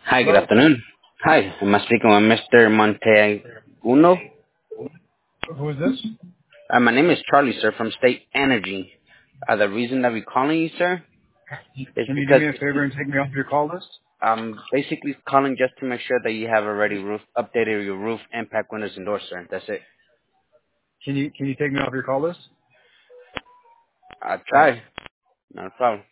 Hi, good Hello. afternoon. Hi, am I speaking with Mr. Monteaguno? Who is this? My name is Charlie, sir, from State Energy. The reason that we're calling you, sir, is Can you do because me a favor and take me off your call list? I'm basically calling just to make sure that you have already updated your roof impact windows and doors, sir. That's it. Can you take me off your call list? I tried. Not a problem.